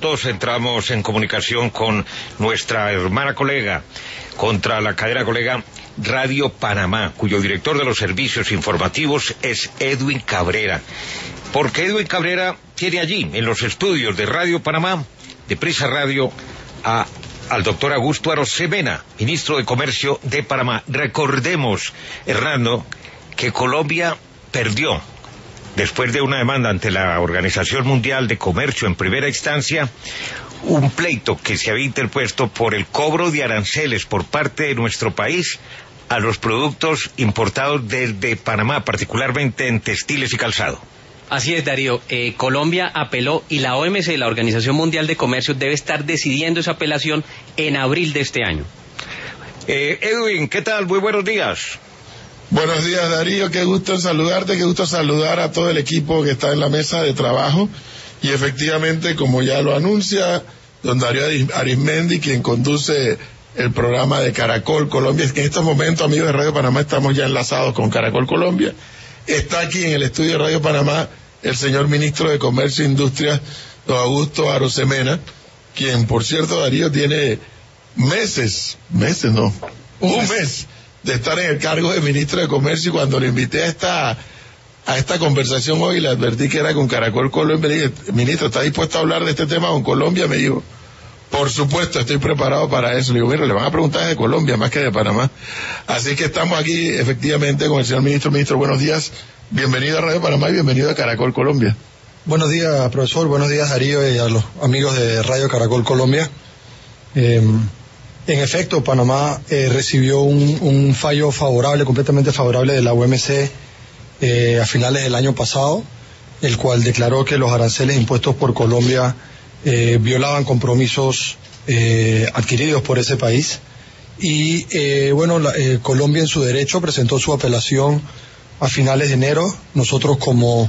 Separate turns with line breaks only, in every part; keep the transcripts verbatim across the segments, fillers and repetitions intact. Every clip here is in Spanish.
minutos entramos en comunicación con nuestra hermana colega, contra la cadena colega Radio Panamá, cuyo director de los servicios informativos es Edwin Cabrera. Porque Edwin Cabrera tiene allí, en los estudios de Radio Panamá, de Prisa Radio, a, al doctor Augusto Arosemena, ministro de Comercio de Panamá. Recordemos, Hernando, que Colombia perdió, después de una demanda ante la Organización Mundial de Comercio en primera instancia, un pleito que se había interpuesto por el cobro de aranceles por parte de nuestro país a los productos importados desde Panamá, particularmente en textiles y calzado.
Así es, Darío. Eh, Colombia apeló y la O M C, la Organización Mundial de Comercio, debe estar decidiendo esa apelación en abril de este año.
Eh, Edwin, ¿qué tal? Muy buenos días.
Buenos días, Darío, qué gusto saludarte, qué gusto saludar a todo el equipo que está en la mesa de trabajo. Y efectivamente, como ya lo anuncia don Darío Arismendi, quien conduce el programa de Caracol Colombia, que en estos momentos, amigos de Radio Panamá, estamos ya enlazados con Caracol Colombia. Está aquí en el estudio de Radio Panamá el señor ministro de Comercio e Industria, don Augusto Arosemena, quien, por cierto, Darío, tiene meses, meses no, un mes de estar en el cargo de ministro de Comercio, y cuando le invité a esta a esta conversación hoy, le advertí que era con Caracol Colombia, le dije, ministro, ¿está dispuesto a hablar de este tema con Colombia? Me dijo, por supuesto, estoy preparado para eso. Le digo, mira, le van a preguntar de Colombia más que de Panamá. Así que estamos aquí, efectivamente, con el señor ministro. Ministro, buenos días, bienvenido a Radio Panamá y bienvenido a Caracol Colombia.
Buenos días, profesor, buenos días, Darío, y a los amigos de Radio Caracol Colombia. Eh, En efecto, Panamá eh, recibió un, un fallo favorable, completamente favorable de la O M C eh, a finales del año pasado, el cual declaró que los aranceles impuestos por Colombia eh, violaban compromisos eh, adquiridos por ese país. Y eh, bueno, la, eh, Colombia en su derecho presentó su apelación a finales de enero. Nosotros como,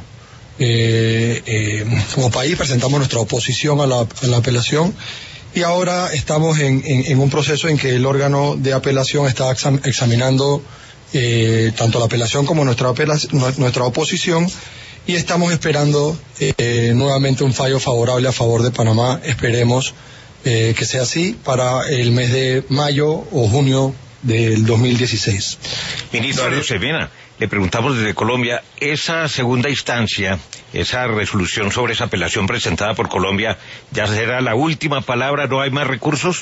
eh, eh, como país presentamos nuestra oposición a la, a la apelación. Y ahora estamos en, en, en un proceso en que el órgano de apelación está exam, examinando eh, tanto la apelación como nuestra, apelación, nuestra oposición, y estamos esperando eh, nuevamente un fallo favorable a favor de Panamá. Esperemos eh, que sea así para el mes de mayo o junio del dos mil dieciséis.
Ministro Arosemena, le preguntamos desde Colombia, esa segunda instancia, esa resolución sobre esa apelación presentada por Colombia, ¿ya será la última palabra? ¿No hay más recursos?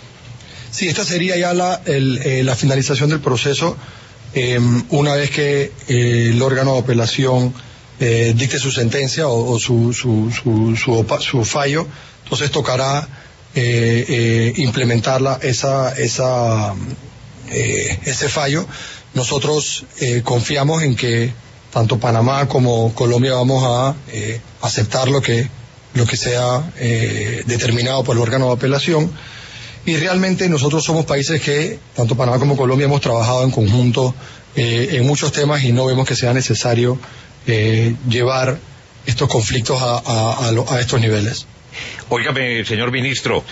Sí, esta sería ya la, el, eh, la finalización del proceso. Eh, una vez que eh, el órgano de apelación eh, dicte su sentencia o, o su, su, su, su, su fallo, entonces tocará eh, eh, implementarla esa, esa, eh, ese fallo. Nosotros eh, confiamos en que tanto Panamá como Colombia vamos a eh, aceptar lo que lo que sea eh, determinado por el órgano de apelación, y realmente nosotros somos países que tanto Panamá como Colombia hemos trabajado en conjunto eh, en muchos temas, y no vemos que sea necesario eh, llevar estos conflictos a, a, a, lo, a estos niveles.
Óigame, señor ministro,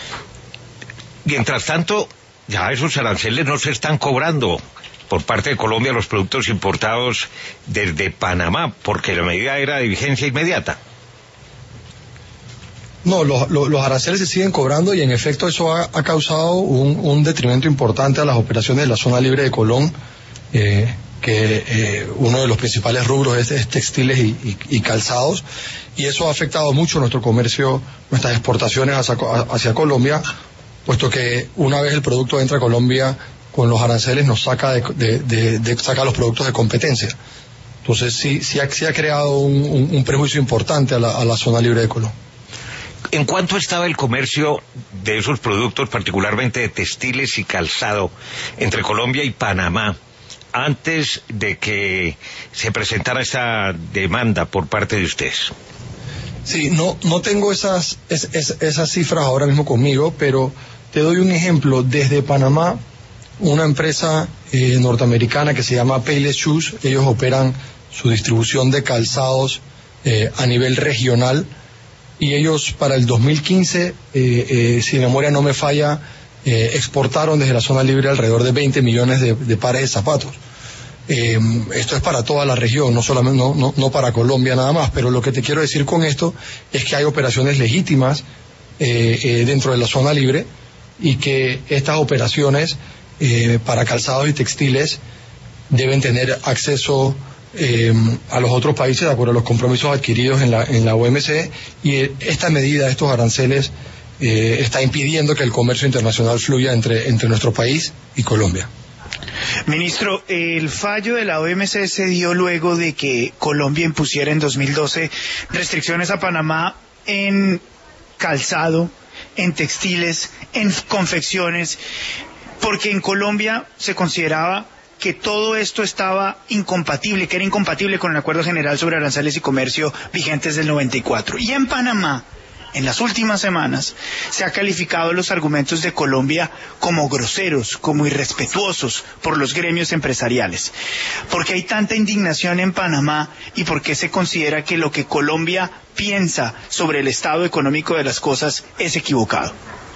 mientras tanto ya esos aranceles no se están cobrando por parte de Colombia los productos importados desde Panamá, porque la medida era de vigencia inmediata.
No, los, los, los aranceles se siguen cobrando, y en efecto eso ha, ha causado un, un detrimento importante a las operaciones de la zona libre de Colón, eh, que eh, uno de los principales rubros es, es textiles y, y, y calzados, y eso ha afectado mucho nuestro comercio, nuestras exportaciones hacia, hacia Colombia, puesto que una vez el producto entra a Colombia con los aranceles nos saca de, de, de, de saca los productos de competencia. Entonces sí, sí, ha, sí ha creado un, un, un prejuicio importante a la, a la zona libre de Colón.
¿En cuánto estaba el comercio de esos productos, particularmente de textiles y calzado, entre Colombia y Panamá, antes de que se presentara esta demanda por parte de ustedes?
Sí, no, no tengo esas, es, es, esas cifras ahora mismo conmigo, pero te doy un ejemplo. Desde Panamá, una empresa eh, norteamericana que se llama Payless Shoes, ellos operan su distribución de calzados eh, a nivel regional, y ellos para el dos mil quince, eh, eh, si mi memoria no me falla, eh, exportaron desde la zona libre alrededor de veinte millones de, de pares de zapatos. Eh, esto es para toda la región, no solamente no, no, no para Colombia nada más, pero lo que te quiero decir con esto es que hay operaciones legítimas eh, eh, dentro de la zona libre y que estas operaciones eh, para calzados y textiles deben tener acceso eh, a los otros países de acuerdo a los compromisos adquiridos en la, en la O M C, y esta medida, estos aranceles, eh, está impidiendo que el comercio internacional fluya entre, entre nuestro país y Colombia.
Ministro, el fallo de la O M C se dio luego de que Colombia impusiera en dos mil doce restricciones a Panamá en calzado, en textiles, en confecciones, porque en Colombia se consideraba que todo esto estaba incompatible, que era incompatible con el Acuerdo General sobre Aranceles y Comercio vigentes del noventa y cuatro. Y en Panamá, en las últimas semanas, se ha calificado los argumentos de Colombia como groseros, como irrespetuosos por los gremios empresariales. ¿Por qué hay tanta indignación en Panamá y por qué se considera que lo que Colombia piensa sobre el estado económico de las cosas es equivocado?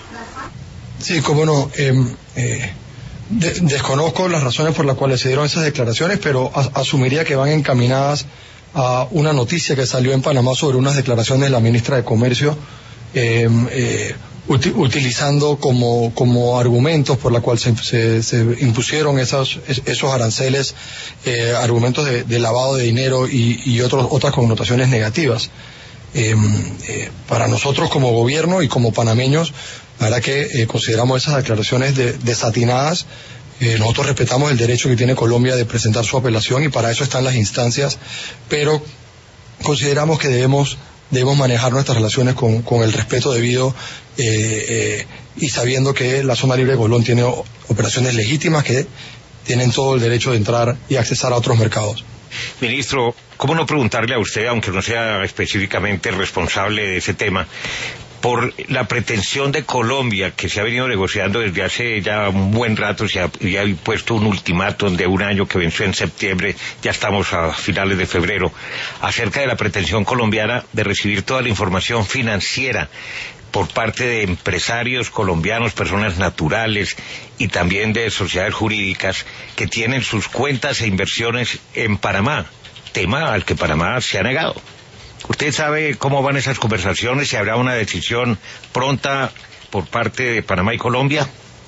Sí, cómo no. Eh, eh, de, desconozco las razones por las cuales se dieron esas declaraciones, pero as, asumiría que van encaminadas a una noticia que salió en Panamá sobre unas declaraciones de la ministra de Comercio eh, eh, uti utilizando como, como argumentos por la cual se, se, se impusieron esos, esos aranceles, eh, argumentos de, de lavado de dinero y, y otros, otras connotaciones negativas. Eh, eh, para nosotros como gobierno y como panameños, la verdad que eh, consideramos esas declaraciones de, desatinadas. Eh, nosotros respetamos el derecho que tiene Colombia de presentar su apelación y para eso están las instancias, pero consideramos que debemos debemos manejar nuestras relaciones con, con el respeto debido eh, eh, y sabiendo que la zona libre de Colón tiene operaciones legítimas que tienen todo el derecho de entrar y accesar a otros mercados.
Ministro, ¿cómo no preguntarle a usted, aunque no sea específicamente responsable de ese tema, por la pretensión de Colombia, que se ha venido negociando desde hace ya un buen rato, se había puesto un ultimátum de un año que venció en septiembre, ya estamos a finales de febrero, acerca de la pretensión colombiana de recibir toda la información financiera por parte de empresarios colombianos, personas naturales y también de sociedades jurídicas que tienen sus cuentas e inversiones en Panamá, tema al que Panamá se ha negado? ¿Usted sabe cómo van esas conversaciones? ¿Si habrá una decisión pronta por parte de Panamá y Colombia?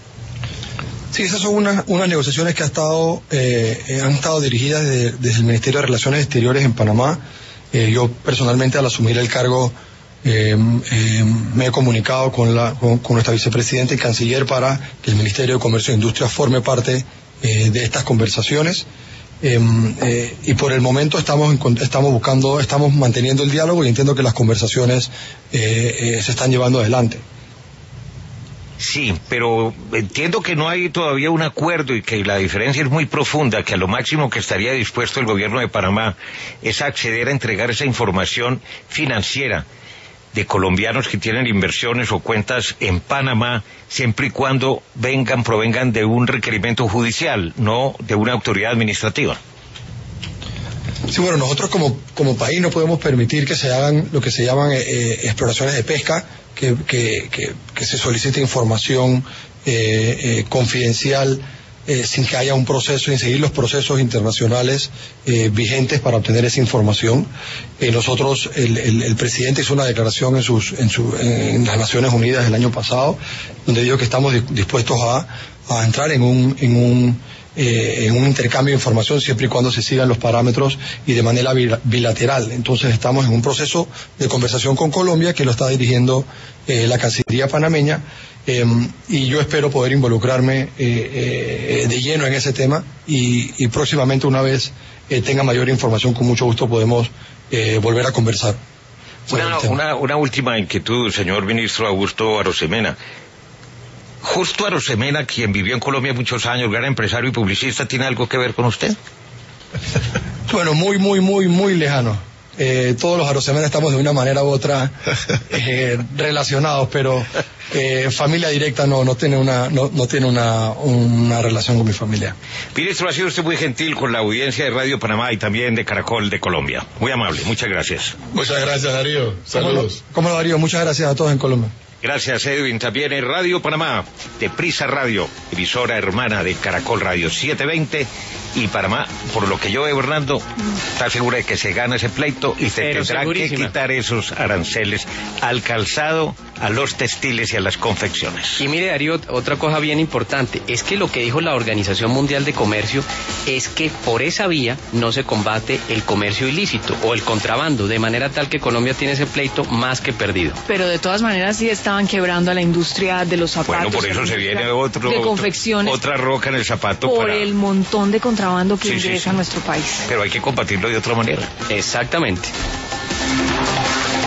Sí, esas son unas, unas negociaciones que ha estado, eh, han estado dirigidas desde, desde el Ministerio de Relaciones Exteriores en Panamá. Eh, yo personalmente, al asumir el cargo, eh, eh, me he comunicado con, la, con, con nuestra vicepresidenta y canciller para que el Ministerio de Comercio e Industria forme parte eh, de estas conversaciones. Eh, eh, y por el momento estamos estamos buscando, estamos manteniendo el diálogo y entiendo que las conversaciones eh, eh, se están llevando adelante.
Sí, pero entiendo que no hay todavía un acuerdo y que la diferencia es muy profunda, que a lo máximo que estaría dispuesto el gobierno de Panamá es acceder a entregar esa información financiera de colombianos que tienen inversiones o cuentas en Panamá, siempre y cuando vengan, provengan de un requerimiento judicial, no de una autoridad administrativa.
Sí, bueno, nosotros como, como país no podemos permitir que se hagan lo que se llaman eh, exploraciones de pesca, que, que, que, que se solicite información eh, eh, confidencial eh, sin que haya un proceso, sin seguir los procesos internacionales eh, vigentes para obtener esa información. Eh, nosotros, el, el, el presidente hizo una declaración en, sus, en, su, en las Naciones Unidas el año pasado, donde dijo que estamos dispuestos a, a entrar en un, en un Eh, en un intercambio de información siempre y cuando se sigan los parámetros y de manera bilateral. Entonces estamos en un proceso de conversación con Colombia que lo está dirigiendo eh, la Cancillería panameña eh, y yo espero poder involucrarme eh, eh, de lleno en ese tema y, y próximamente, una vez eh, tenga mayor información, con mucho gusto podemos eh, volver a conversar.
Una, una, una última inquietud, señor ministro Augusto Arosemena. Justo Arosemena, quien vivió en Colombia muchos años, gran empresario y publicista, ¿tiene algo que ver con usted?
Bueno, muy, muy, muy, muy lejano. Eh, todos los Arosemena estamos de una manera u otra eh, relacionados, pero eh, familia directa no, no tiene una, no, no tiene una, una relación con mi familia.
Ministro, ha sido usted muy gentil con la audiencia de Radio Panamá y también de Caracol de Colombia. Muy amable, muchas gracias.
Muchas gracias, Darío. Saludos.
¿Cómo lo, Darío? Muchas gracias a todos en Colombia.
Gracias, Edwin. También en Radio Panamá, de Prisa Radio, emisora hermana de Caracol Radio, setecientos veinte y Panamá, por lo que yo veo, Hernando, está segura de que se gana ese pleito y se
Pero
tendrá que
segurísima.
quitar esos aranceles al calzado, a los textiles y a las confecciones.
Y mire, Darío, otra cosa bien importante, es que lo que dijo la Organización Mundial de Comercio es que por esa vía no se combate el comercio ilícito o el contrabando, de manera tal que Colombia tiene ese pleito más que perdido.
Pero de todas maneras sí estaban quebrando a la industria de los zapatos.
Bueno, por
a la
eso se
industria
viene otro,
de
otro-
confecciones,
otra roca en el zapato
por
para...
el montón de contrabando que
Sí, sí,
ingresa
sí.
a nuestro país.
Pero hay que combatirlo de otra manera.
Exactamente.